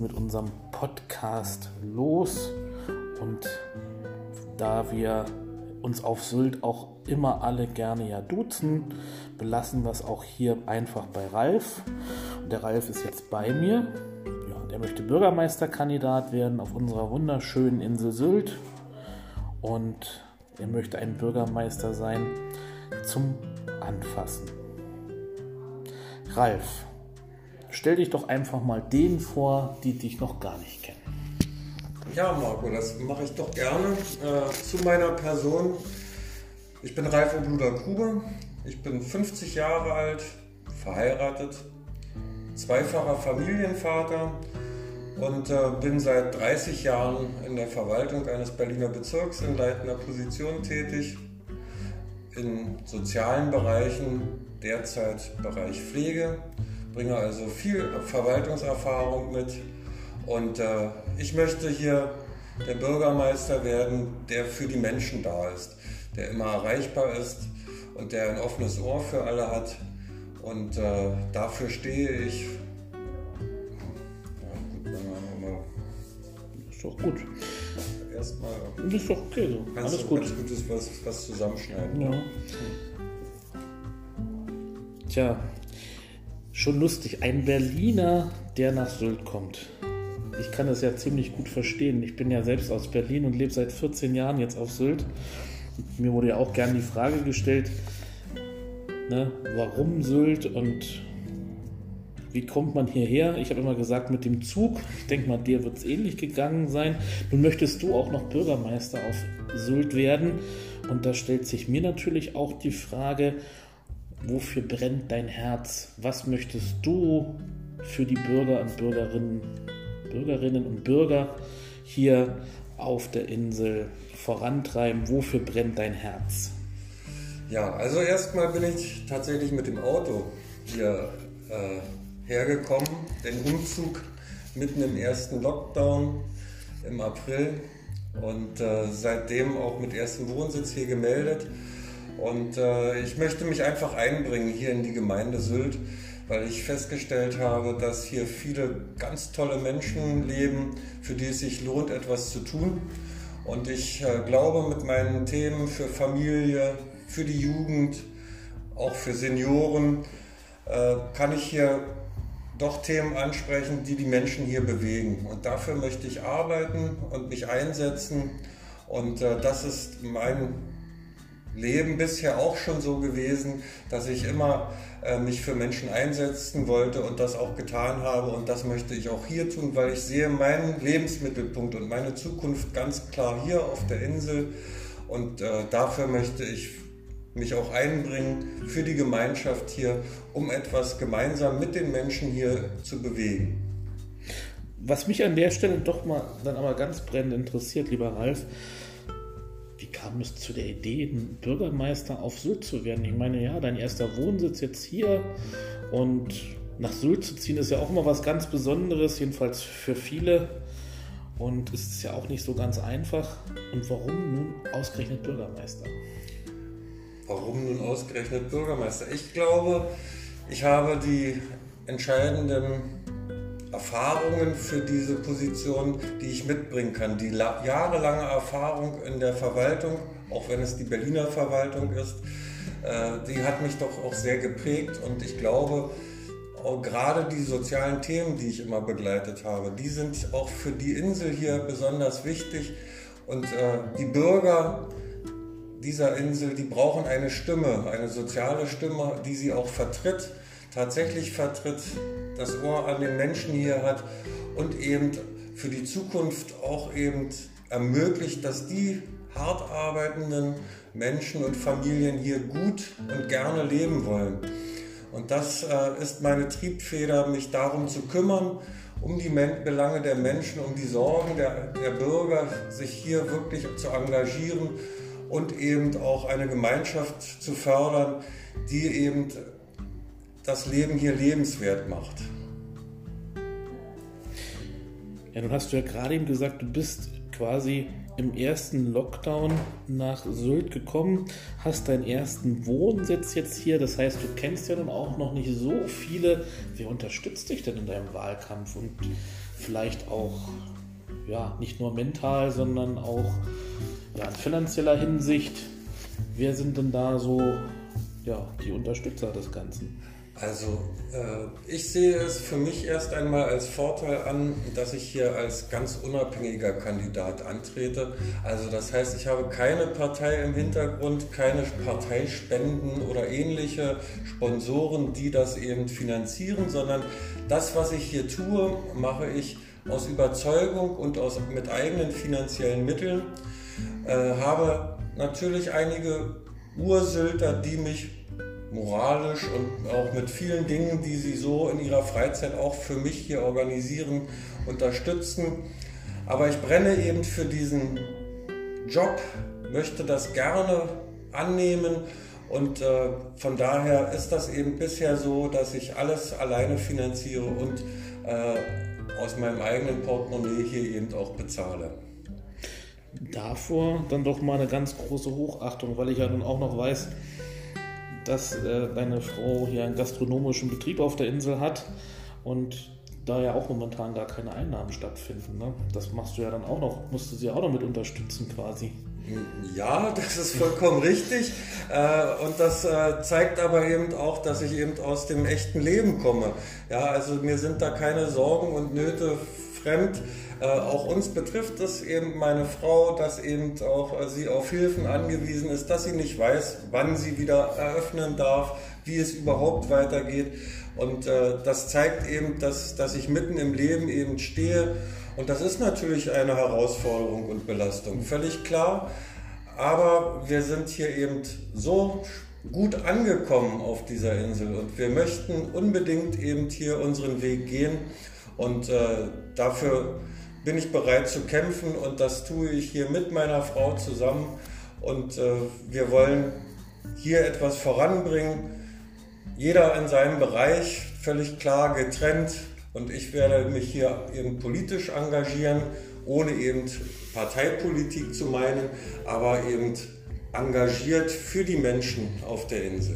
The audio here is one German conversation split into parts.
mit unserem Podcast los. Und da wir uns auf Sylt auch immer alle gerne ja duzen, belassen wir es auch hier einfach bei Ralf. Und der Ralf ist jetzt bei mir. Ja, der möchte Bürgermeisterkandidat werden auf unserer wunderschönen Insel Sylt. Und er möchte ein Bürgermeister sein zum Anfassen. Ralf, stell dich doch einfach mal denen vor, die dich noch gar nicht kennen. Ja, Marco, das mache ich doch gerne. Zu meiner Person. Ich bin Ralf Obluder-Grube. Ich bin 50 Jahre alt, verheiratet, zweifacher Familienvater und bin seit 30 Jahren in der Verwaltung eines Berliner Bezirks in leitender Position tätig. In sozialen Bereichen, derzeit Bereich Pflege, bringe also viel Verwaltungserfahrung mit und ich möchte hier der Bürgermeister werden, der für die Menschen da ist, der immer erreichbar ist und der ein offenes Ohr für alle hat und dafür stehe ich. Ja, gut, Das ist doch gut. Erstmal. Das ist doch okay so. Alles gut. Ganz Gutes was zusammenschneiden. Ja. Tja, schon lustig. Ein Berliner, der nach Sylt kommt. Ich kann das ja ziemlich gut verstehen. Ich bin ja selbst aus Berlin und lebe seit 14 Jahren jetzt auf Sylt. Und mir wurde ja auch gerne die Frage gestellt, ne, warum Sylt und wie kommt man hierher? Ich habe immer gesagt, mit dem Zug. Ich denke mal, dir wird es ähnlich gegangen sein. Nun möchtest du auch noch Bürgermeister auf Sylt werden. Und da stellt sich mir natürlich auch die Frage, wofür brennt dein Herz? Was möchtest du für die Bürger und Bürgerinnen und Bürger hier auf der Insel vorantreiben? Wofür brennt dein Herz? Ja, also erstmal bin ich tatsächlich mit dem Auto hier hergekommen. Den Umzug mitten im ersten Lockdown im April und seitdem auch mit erstem Wohnsitz hier gemeldet. Und ich möchte mich einfach einbringen hier in die Gemeinde Sylt, weil ich festgestellt habe, dass hier viele ganz tolle Menschen leben, für die es sich lohnt, etwas zu tun. Und ich glaube, mit meinen Themen für Familie, für die Jugend, auch für Senioren, kann ich hier doch Themen ansprechen, die die Menschen hier bewegen. Und dafür möchte ich arbeiten und mich einsetzen. Und das ist mein Leben bisher auch schon so gewesen, dass ich immer mich für Menschen einsetzen wollte und das auch getan habe. Und das möchte ich auch hier tun, weil ich sehe meinen Lebensmittelpunkt und meine Zukunft ganz klar hier auf der Insel. Und dafür möchte ich mich auch einbringen für die Gemeinschaft hier, um etwas gemeinsam mit den Menschen hier zu bewegen. Was mich an der Stelle doch mal dann aber ganz brennend interessiert, lieber Ralf, wie kam es zu der Idee, ein Bürgermeister auf Sylt zu werden? Ich meine, ja, dein erster Wohnsitz jetzt hier und nach Sylt zu ziehen ist ja auch immer was ganz Besonderes, jedenfalls für viele. Und es ist ja auch nicht so ganz einfach. Und warum nun ausgerechnet Bürgermeister? Warum nun ausgerechnet Bürgermeister? Ich glaube, ich habe die entscheidenden Erfahrungen für diese Position, die ich mitbringen kann. Die jahrelange Erfahrung in der Verwaltung, auch wenn es die Berliner Verwaltung ist, die hat mich doch auch sehr geprägt. Und ich glaube, auch gerade die sozialen Themen, die ich immer begleitet habe, die sind auch für die Insel hier besonders wichtig. Und die Bürger dieser Insel, die brauchen eine Stimme, eine soziale Stimme, die sie auch vertritt, tatsächlich vertritt, das Ohr an den Menschen hier hat und eben für die Zukunft auch eben ermöglicht, dass die hart arbeitenden Menschen und Familien hier gut und gerne leben wollen. Und das ist meine Triebfeder, mich darum zu kümmern, um die Belange der Menschen, um die Sorgen der Bürger, sich hier wirklich zu engagieren und eben auch eine Gemeinschaft zu fördern, die eben das Leben hier lebenswert macht. Ja, nun hast du ja gerade eben gesagt, du bist quasi im ersten Lockdown nach Sylt gekommen, hast deinen ersten Wohnsitz jetzt hier, das heißt, du kennst ja nun auch noch nicht so viele. Wer unterstützt dich denn in deinem Wahlkampf und vielleicht auch ja, nicht nur mental, sondern auch ja, in finanzieller Hinsicht. Wer sind denn da so ja, die Unterstützer des Ganzen? Also ich sehe es für mich erst einmal als Vorteil an, dass ich hier als ganz unabhängiger Kandidat antrete. Also das heißt, ich habe keine Partei im Hintergrund, keine Parteispenden oder ähnliche Sponsoren, die das eben finanzieren, sondern das, was ich hier tue, mache ich aus Überzeugung und mit eigenen finanziellen Mitteln. Habe natürlich einige Ursylter, die mich moralisch und auch mit vielen Dingen, die sie so in ihrer Freizeit auch für mich hier organisieren, unterstützen. Aber ich brenne eben für diesen Job, möchte das gerne annehmen und von daher ist das eben bisher so, dass ich alles alleine finanziere und aus meinem eigenen Portemonnaie hier eben auch bezahle. Davor dann doch mal eine ganz große Hochachtung, weil ich ja nun auch noch weiß, dass deine Frau hier einen gastronomischen Betrieb auf der Insel hat und da ja auch momentan gar keine Einnahmen stattfinden. Ne? Das machst du ja dann auch noch, musst du sie auch noch mit unterstützen quasi. Ja, das ist vollkommen richtig und das zeigt aber eben auch, dass ich eben aus dem echten Leben komme. Ja, also mir sind da keine Sorgen und Nöte fremd. Auch uns betrifft es eben meine Frau, dass eben auch sie auf Hilfen angewiesen ist, dass sie nicht weiß, wann sie wieder eröffnen darf, wie es überhaupt weitergeht. Und das zeigt eben, dass ich mitten im Leben eben stehe. Und das ist natürlich eine Herausforderung und Belastung, völlig klar. Aber wir sind hier eben so gut angekommen auf dieser Insel und wir möchten unbedingt eben hier unseren Weg gehen. Und dafür bin ich bereit zu kämpfen und das tue ich hier mit meiner Frau zusammen und wir wollen hier etwas voranbringen. Jeder in seinem Bereich, völlig klar getrennt und ich werde mich hier eben politisch engagieren, ohne eben Parteipolitik zu meinen, aber eben engagiert für die Menschen auf der Insel.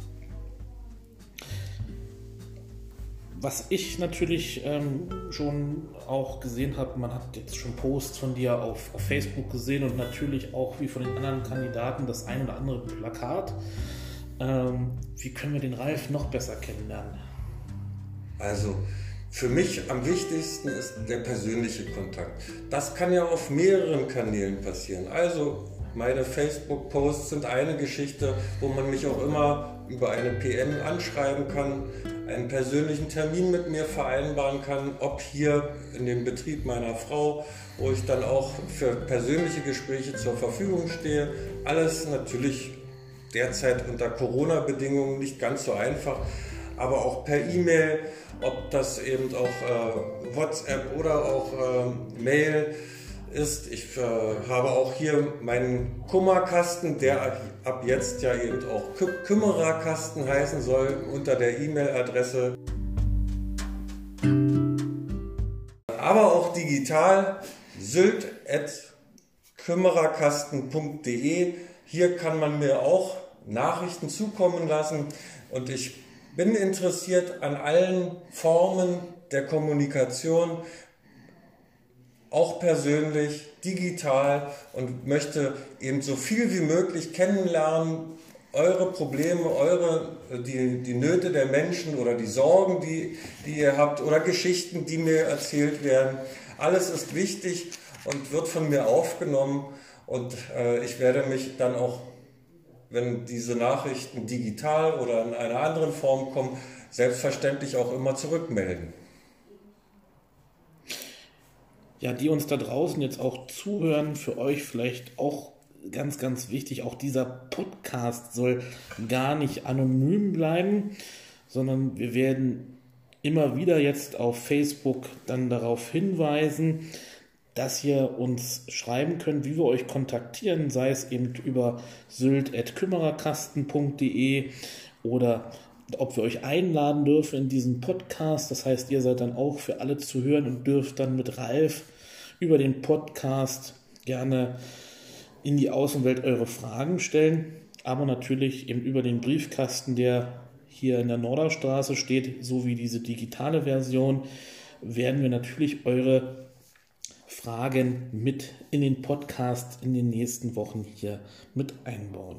Was ich natürlich schon auch gesehen habe, man hat jetzt schon Posts von dir auf Facebook gesehen und natürlich auch wie von den anderen Kandidaten das ein oder andere Plakat. Wie können wir den Ralf noch besser kennenlernen? Also für mich am wichtigsten ist der persönliche Kontakt. Das kann ja auf mehreren Kanälen passieren. Also meine Facebook-Posts sind eine Geschichte, wo man mich auch immer über eine PM anschreiben kann, einen persönlichen Termin mit mir vereinbaren kann, ob hier in dem Betrieb meiner Frau, wo ich dann auch für persönliche Gespräche zur Verfügung stehe. Alles natürlich derzeit unter Corona-Bedingungen nicht ganz so einfach, aber auch per E-Mail, ob das eben auch WhatsApp oder auch Mail ist. Ich habe auch hier meinen Kummerkasten, der ab jetzt ja eben auch Kümmererkasten heißen soll, unter der E-Mail-Adresse. Aber auch digital sylt@kümmererkasten.de. Hier kann man mir auch Nachrichten zukommen lassen und ich bin interessiert an allen Formen der Kommunikation, auch persönlich, digital und möchte eben so viel wie möglich kennenlernen, eure Probleme, die Nöte der Menschen oder die Sorgen, die ihr habt oder Geschichten, die mir erzählt werden. Alles ist wichtig und wird von mir aufgenommen und ich werde mich dann auch, wenn diese Nachrichten digital oder in einer anderen Form kommen, selbstverständlich auch immer zurückmelden. Ja, die uns da draußen jetzt auch zuhören, für euch vielleicht auch ganz, ganz wichtig, auch dieser Podcast soll gar nicht anonym bleiben, sondern wir werden immer wieder jetzt auf Facebook dann darauf hinweisen, dass ihr uns schreiben könnt, wie wir euch kontaktieren, sei es eben über sylt@kümmererkasten.de oder ob wir euch einladen dürfen in diesen Podcast. Das heißt, ihr seid dann auch für alle zu hören und dürft dann mit Ralf über den Podcast gerne in die Außenwelt eure Fragen stellen, aber natürlich eben über den Briefkasten, der hier in der Norderstraße steht, sowie diese digitale Version. werden wir natürlich eure Fragen mit in den Podcast in den nächsten Wochen hier mit einbauen.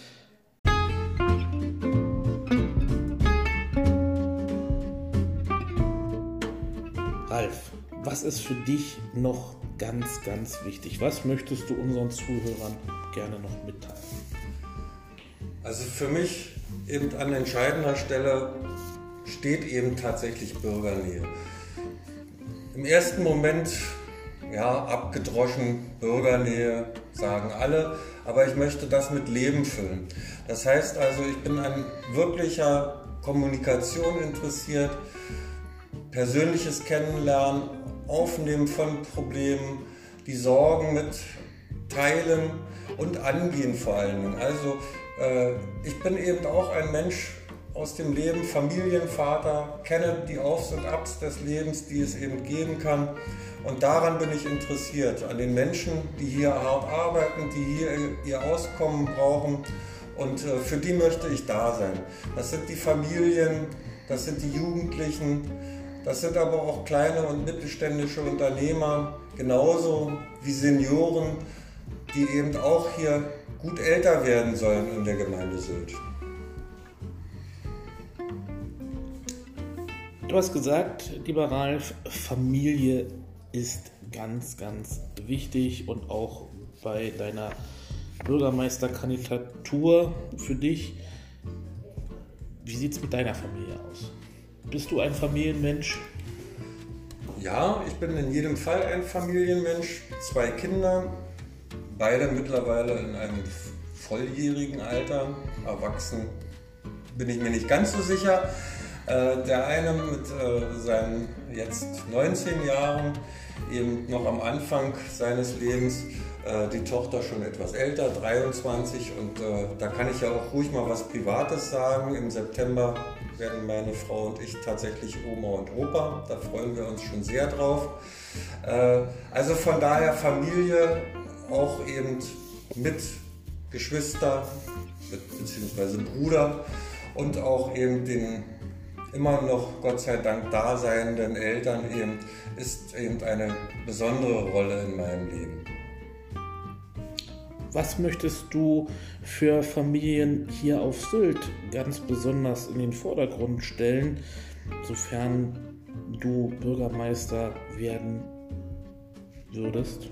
Ralf, was ist für dich noch ganz, ganz wichtig? Was möchtest du unseren Zuhörern gerne noch mitteilen? Also für mich eben an entscheidender Stelle steht eben tatsächlich Bürgernähe. Im ersten Moment, ja, abgedroschen, Bürgernähe, sagen alle, aber ich möchte das mit Leben füllen. Das heißt also, ich bin an wirklicher Kommunikation interessiert, persönliches Kennenlernen, Aufnehmen von Problemen, die Sorgen mit teilen und angehen vor allen Dingen. Also ich bin eben auch ein Mensch aus dem Leben, Familienvater, kenne die Aufs und Abs des Lebens, die es eben geben kann. Und daran bin ich interessiert, an den Menschen, die hier hart arbeiten, die hier ihr Auskommen brauchen. Und für die möchte ich da sein. Das sind die Familien, das sind die Jugendlichen, das sind aber auch kleine und mittelständische Unternehmer, genauso wie Senioren, die eben auch hier gut älter werden sollen in der Gemeinde Sylt. Du hast gesagt, lieber Ralf, Familie ist ganz, ganz wichtig und auch bei deiner Bürgermeisterkandidatur für dich. Wie sieht es mit deiner Familie aus? Bist du ein Familienmensch? Ja, ich bin in jedem Fall ein Familienmensch. 2 Kinder, beide mittlerweile in einem volljährigen Alter. Erwachsen bin ich mir nicht ganz so sicher. Der eine mit seinen jetzt 19 Jahren, eben noch am Anfang seines Lebens, die Tochter schon etwas älter, 23. Und da kann ich ja auch ruhig mal was Privates sagen. Im September werden meine Frau und ich tatsächlich Oma und Opa. Da freuen wir uns schon sehr drauf. Also von daher Familie, auch eben mit Geschwister bzw. Bruder und auch eben den immer noch Gott sei Dank daseinenden Eltern eben, ist eben eine besondere Rolle in meinem Leben. Was möchtest du für Familien hier auf Sylt ganz besonders in den Vordergrund stellen, sofern du Bürgermeister werden würdest?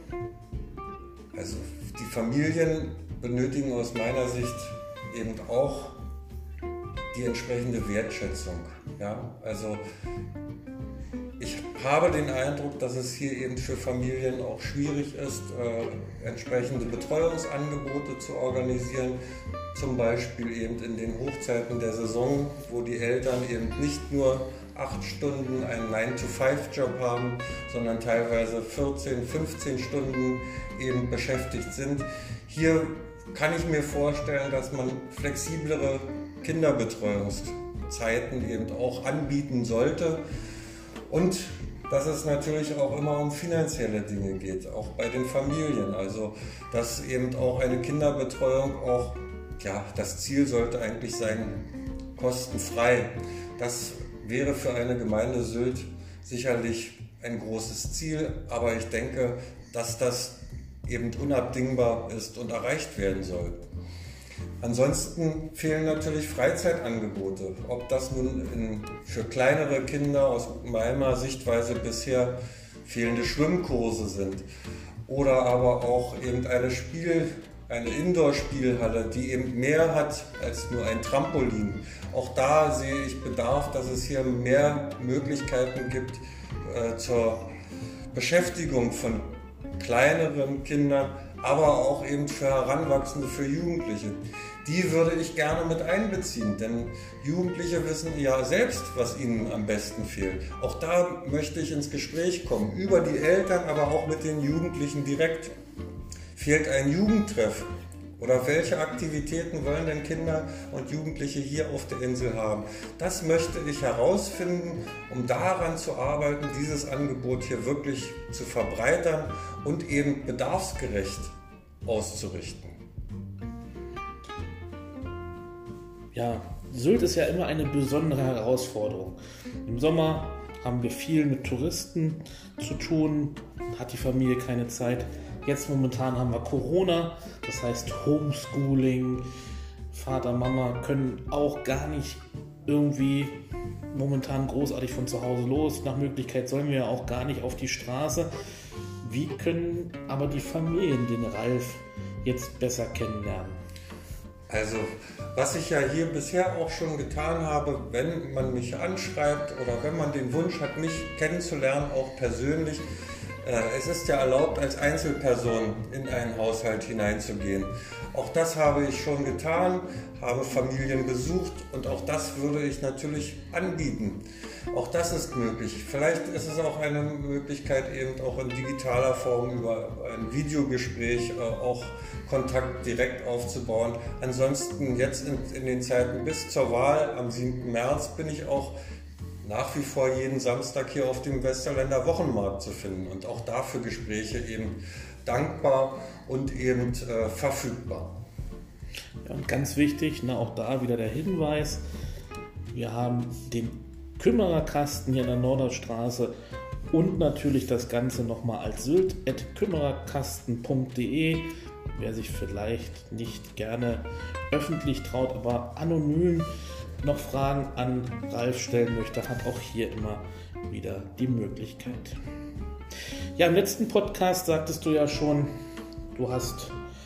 Also die Familien benötigen aus meiner Sicht eben auch die entsprechende Wertschätzung. Ja? Also ich habe den Eindruck, dass es hier eben für Familien auch schwierig ist, entsprechende Betreuungsangebote zu organisieren. Zum Beispiel eben in den Hochzeiten der Saison, wo die Eltern eben nicht nur 8 Stunden einen 9-to-5-Job haben, sondern teilweise 14, 15 Stunden eben beschäftigt sind. Hier kann ich mir vorstellen, dass man flexiblere Kinderbetreuungszeiten eben auch anbieten sollte. Und dass es natürlich auch immer um finanzielle Dinge geht, auch bei den Familien. Also dass eben auch eine Kinderbetreuung auch, ja, das Ziel sollte eigentlich sein, kostenfrei. Das wäre für eine Gemeinde Sylt sicherlich ein großes Ziel, aber ich denke, dass das eben unabdingbar ist und erreicht werden soll. Ansonsten fehlen natürlich Freizeitangebote. Ob das nun für kleinere Kinder aus meiner Sichtweise bisher fehlende Schwimmkurse sind oder aber auch eben eine Indoor-Spielhalle, die eben mehr hat als nur ein Trampolin. Auch da sehe ich Bedarf, dass es hier mehr Möglichkeiten gibt zur Beschäftigung von kleineren Kindern, aber auch eben für Heranwachsende, für Jugendliche. Die würde ich gerne mit einbeziehen, denn Jugendliche wissen ja selbst, was ihnen am besten fehlt. Auch da möchte ich ins Gespräch kommen, über die Eltern, aber auch mit den Jugendlichen direkt. Fehlt ein Jugendtreff? Oder welche Aktivitäten wollen denn Kinder und Jugendliche hier auf der Insel haben? Das möchte ich herausfinden, um daran zu arbeiten, dieses Angebot hier wirklich zu verbreitern und eben bedarfsgerecht auszurichten. Ja, Sylt ist ja immer eine besondere Herausforderung. Im Sommer haben wir viel mit Touristen zu tun, hat die Familie keine Zeit. Jetzt momentan haben wir Corona, das heißt Homeschooling, Vater, Mama können auch gar nicht irgendwie momentan großartig von zu Hause los. Nach Möglichkeit sollen wir ja auch gar nicht auf die Straße. Wie können aber die Familien den Ralf jetzt besser kennenlernen? Also, was ich ja hier bisher auch schon getan habe, wenn man mich anschreibt oder wenn man den Wunsch hat, mich kennenzulernen, auch persönlich, es ist ja erlaubt, als Einzelperson in einen Haushalt hineinzugehen. Auch das habe ich schon getan, habe Familien besucht und auch das würde ich natürlich anbieten. Auch das ist möglich. Vielleicht ist es auch eine Möglichkeit, eben auch in digitaler Form über ein Videogespräch auch Kontakt direkt aufzubauen. Ansonsten jetzt in den Zeiten bis zur Wahl am 7. März bin ich auch nach wie vor jeden Samstag hier auf dem Westerländer Wochenmarkt zu finden und auch dafür Gespräche eben dankbar und eben verfügbar. Ja, und ganz wichtig, auch da wieder der Hinweis, wir haben den Kümmererkasten hier in der Norderstraße und natürlich das Ganze nochmal als sylt@kümmererkasten.de. Wer sich vielleicht nicht gerne öffentlich traut, aber anonym noch Fragen an Ralf stellen möchte, hat auch hier immer wieder die Möglichkeit. Ja, im letzten Podcast sagtest du ja schon, du hast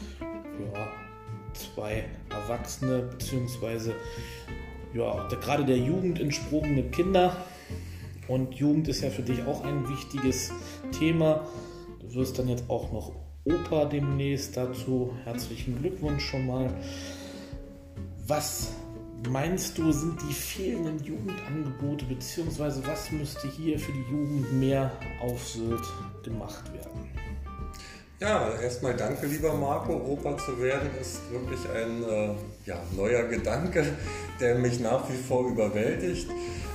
2 Erwachsene bzw. gerade der Jugend entsprungene Kinder. Und Jugend ist ja für dich auch ein wichtiges Thema. Du wirst dann jetzt auch noch Opa demnächst. Dazu herzlichen Glückwunsch schon mal. Was meinst du, sind die fehlenden Jugendangebote, beziehungsweise was müsste hier für die Jugend mehr auf Sylt gemacht werden? Ja, erstmal danke, lieber Marco. Opa zu werden ist wirklich ein neuer Gedanke, der mich nach wie vor überwältigt.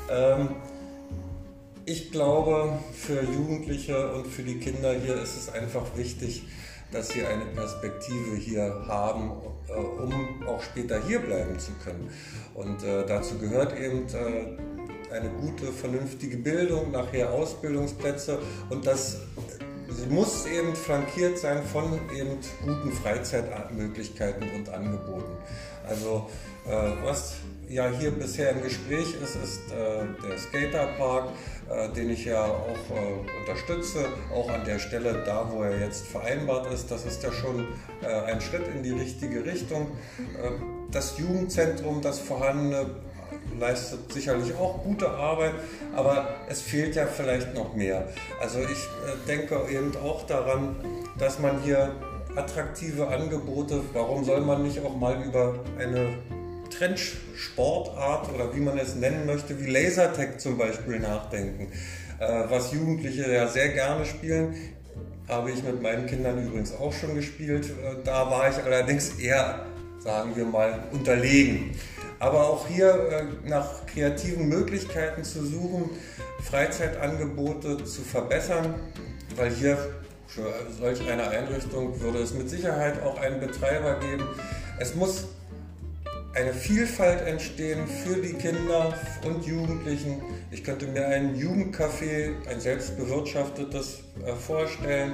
Ich glaube, für Jugendliche und für die Kinder hier ist es einfach wichtig, dass sie eine Perspektive hier haben, um auch später hier bleiben zu können. Und dazu gehört eben eine gute, vernünftige Bildung, nachher Ausbildungsplätze und sie muss eben flankiert sein von eben guten Freizeitmöglichkeiten und Angeboten. Also was ja hier bisher im Gespräch ist der Skaterpark, den ich ja auch unterstütze, auch an der Stelle da, wo er jetzt vereinbart ist. Das ist ja schon ein Schritt in die richtige Richtung. Das Jugendzentrum, das vorhandene, leistet sicherlich auch gute Arbeit, aber es fehlt ja vielleicht noch mehr. Also ich denke eben auch daran, dass man hier attraktive Angebote, warum soll man nicht auch mal über eine Trendsportart oder wie man es nennen möchte, wie Lasertag zum Beispiel nachdenken, was Jugendliche ja sehr gerne spielen. Habe ich mit meinen Kindern übrigens auch schon gespielt. Da war ich allerdings eher, sagen wir mal, unterlegen. Aber auch hier nach kreativen Möglichkeiten zu suchen, Freizeitangebote zu verbessern, weil hier für solch eine Einrichtung würde es mit Sicherheit auch einen Betreiber geben. Es muss eine Vielfalt entstehen für die Kinder und Jugendlichen. Ich könnte mir ein Jugendcafé, ein selbstbewirtschaftetes vorstellen,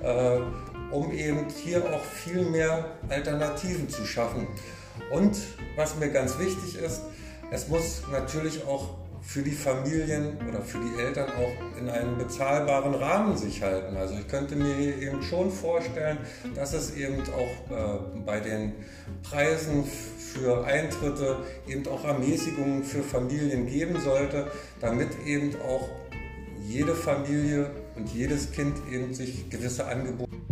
um eben hier auch viel mehr Alternativen zu schaffen. Und was mir ganz wichtig ist, es muss natürlich auch für die Familien oder für die Eltern auch in einem bezahlbaren Rahmen sich halten. Also ich könnte mir eben schon vorstellen, dass es eben auch bei den Preisen für Eintritte eben auch Ermäßigungen für Familien geben sollte, damit eben auch jede Familie und jedes Kind eben sich gewisse Angebote